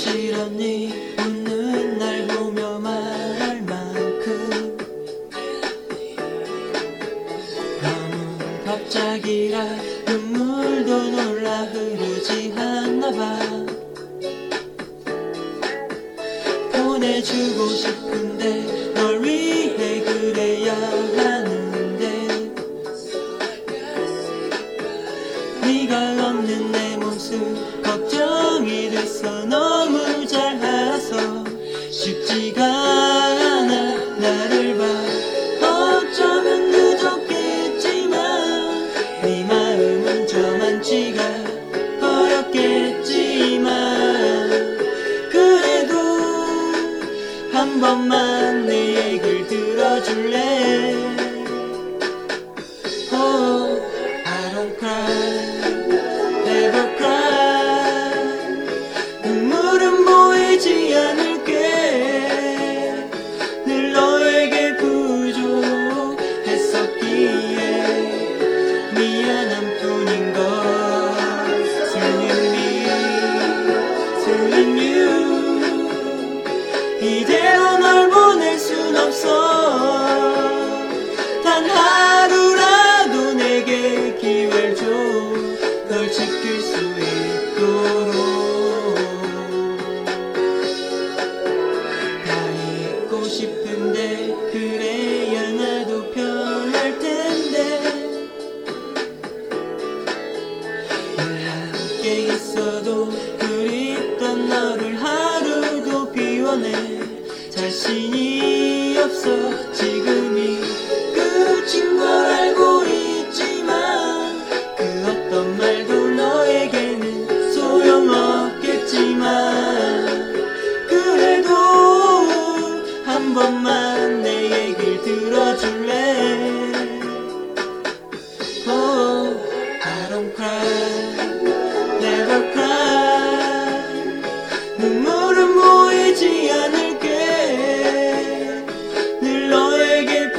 싫었니 웃는 날 보며 말할 만큼 너무 갑자기라 눈물도 놀라 흐르지 않나봐. 보내주고 싶은데 널 위해 그래야 하는데 네가 없는 내 모습 걱정이 됐어. 너무 잘 알아서 쉽지가 않아 나를 봐. 어쩌면 늦었겠지만 네 마음은 저만치가 어렵겠지만 그래도 한 번만 내 얘길 들어줄래. Oh, I don't cry, never cry. 눈물은 보이지 않을게. 늘 너에게 부족했었기에 미안한 뿐인걸. Telling me, telling you 이대로 널 보낼 순 없어. 단 하루라도 내게 기회를 줘. 널 지킬 수 있도록. 다 잊고 싶은데 그래야 나도 편할 텐데 늘 함께 있어도 그립던 너를 하루도 비워내. 자신이 없어 지금이 끝인 걸 알고 있지만 그 어떤 말도 너에게는 소용없겠지만 그래도 한 번만 내 얘길 들어줄래. Oh, I don't cry, never cry. 눈물은 보이지 않을게. 늘 너에게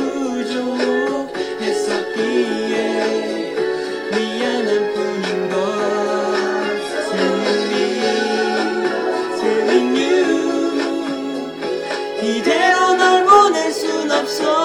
부족했었기에 미안한 뿐인걸. Telling me, telling you 이대로 널 보낼 순 없어.